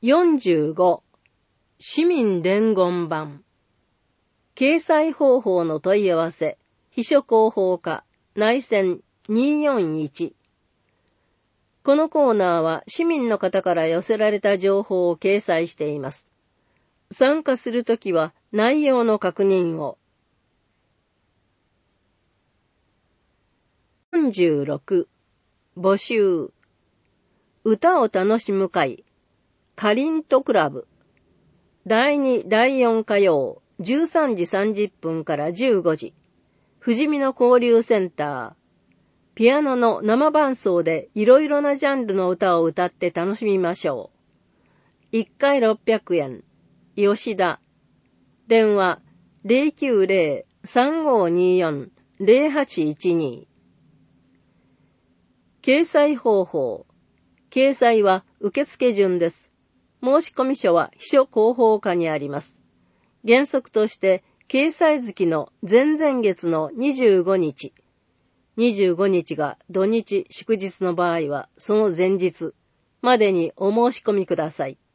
45. 市民伝言版。掲載方法の問い合わせ。秘書広報課内線241。このコーナーは市民の方から寄せられた情報を掲載しています。参加するときは内容の確認を。46. 募集。歌を楽しむ会。カリントクラブ。第2、第4火曜、13時30分から15時。富士見の交流センター。ピアノの生伴奏でいろいろなジャンルの歌を歌って楽しみましょう。1回600円。吉田。電話 090-3524-0812。掲載方法。掲載は受付順です。申込書は秘書広報課にあります。原則として掲載月の前々月の25日。25日が土日祝日の場合はその前日までにお申し込みください。